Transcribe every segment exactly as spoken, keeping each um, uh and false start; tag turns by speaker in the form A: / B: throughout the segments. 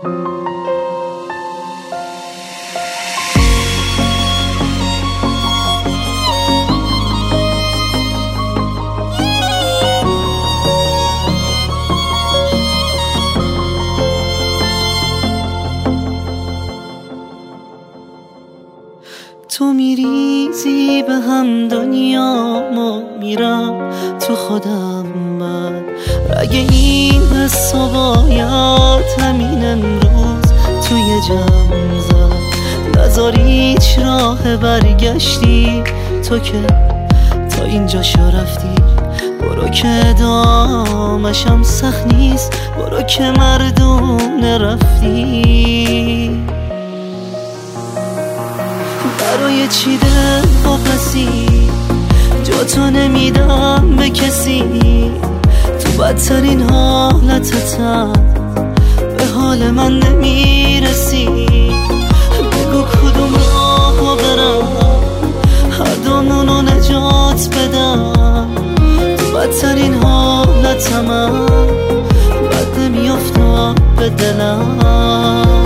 A: تو میریزی به هم دنیامو میرم تو خودم من رگ این حسا باید همین امروز توی جمع زد نذار هیچ راه برگشتی تو که تا اینجا شو رفتی برو که دامشم سخت نیست برو که مردونه رفتی برای چی دل واپسی جا تو نمیدم به کسی تو بدترین حالتتم به حال من نمیرسی بگو کدوم راهو برم هر دومونو نجات بدم تو بدترین حالتم بد نمیافتم به دلم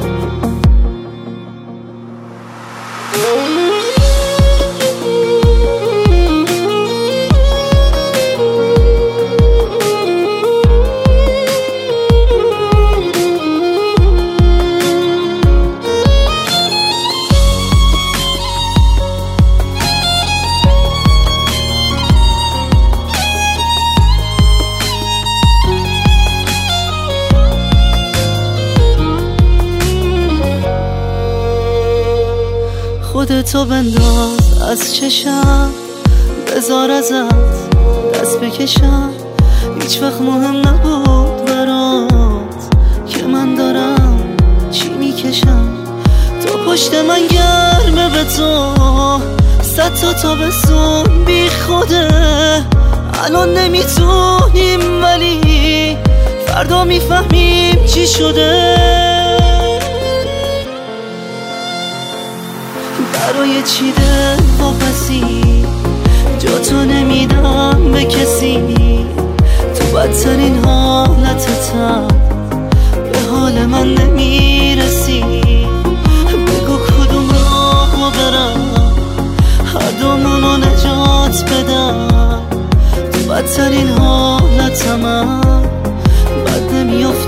A: خودتو بنداز از چشم بذار ازت دست بکشم هیچ وقت مهم نبود برات که من دارم چی میکشم تو پشت من گرمه به تو صد تا تابستون بی خوده الان نمیتونیم ولی فردا میفهمیم چی شده برای چی دل واپسی جا تو نمیدم به کسی تو بدترین حالتتم به حال من نمیرسی بگو کدوم راهو برم هر دومونو نجات بدم تو بدترین حالتم بد نمیافت